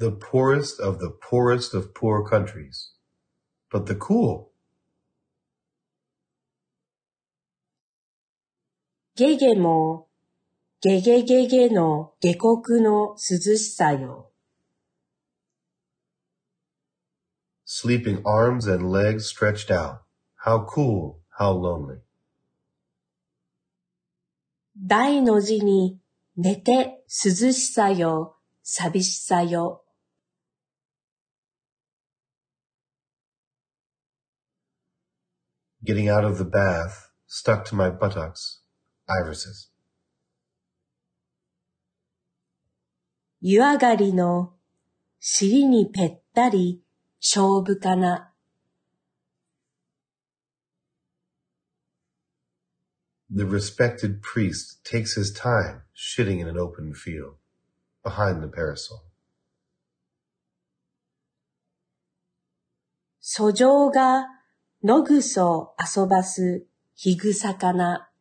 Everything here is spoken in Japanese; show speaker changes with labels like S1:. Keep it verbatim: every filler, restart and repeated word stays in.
S1: the poorest of the poorest of poor countries. But the cool.
S2: ゲゲも、ゲゲゲゲの下国の涼しさよ。
S1: Sleeping arms and legs stretched out. How cool, how lonely.
S2: 大の字に寝て涼しさよ、寂しさよ。
S1: Getting out of the bath, stuck to my buttocks, irises.
S2: 湯上がりの尻にぺったり勝負かな。
S1: The respected priest takes his time shitting in an open field, behind the parasol.
S2: 訴状が野ぐそ遊ばす日草かな。